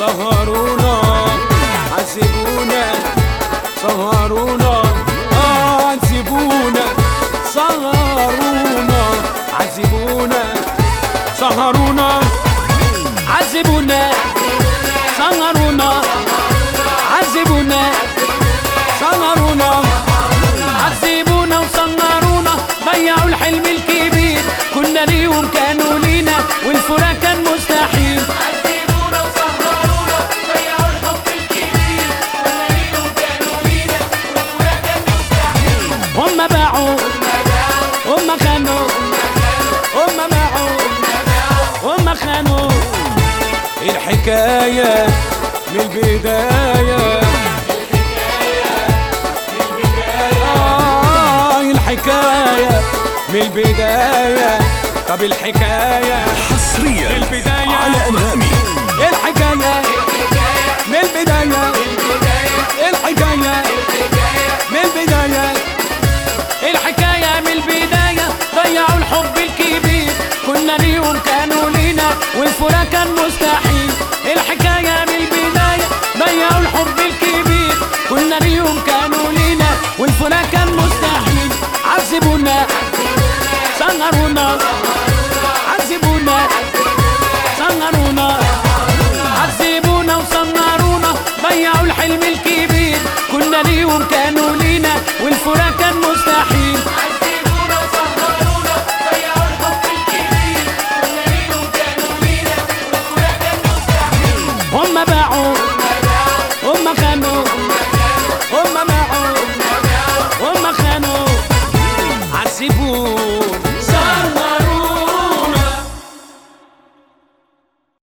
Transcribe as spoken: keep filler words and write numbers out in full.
سهرونا عذبونا سهرونا عذبونا سهرونا عذبونا سهرونا عذبونا سهرونا عذبونا سهرونا عذبونا وسهرونا ضيعوا الحلم الكبير كنا ليهم كانوا لينا والفراق كان مستحيل. عذبونا وسهرونا ضيعوا الحب الكبير كنا ليهم كانوا لينا والفراق كان مستحيل. هم باعوا هم خانوا هم باعوا هم خانوا. الحكاية من البداية آه الحكاية من البداية. طب الحكاية حصريا من البداية على أنغامي. الحكاية من البداية الحكاية من البداية الحكاية من البداية ضيعوا الحب الكبير كنا ليهم كانوا لينا والفراق كان مستحيل. الحكاية من البداية ضيعوا الحب الكبير كنا ليهم كانوا لينا والفراق كان مستحيل. عذبونا سهرونا